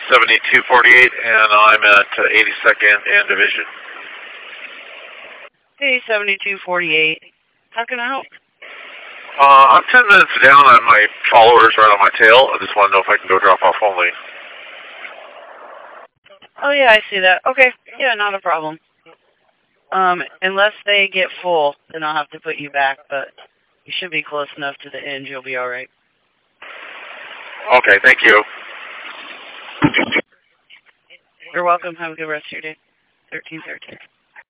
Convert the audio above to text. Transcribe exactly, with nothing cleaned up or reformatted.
seventy-two forty-eight, and I'm at uh, eighty-second and Division. Hey, seventy-two forty-eight. How can I help? Uh, I'm ten minutes down on my followers right on my tail. I just want to know if I can go drop off only. Oh, yeah, I see that. Okay. Yeah, not a problem. Um, unless they get full, then I'll have to put you back, but you should be close enough to the end. You'll be all right. Okay, thank you. You're welcome. Have a good rest of your day. thirteen thirteen.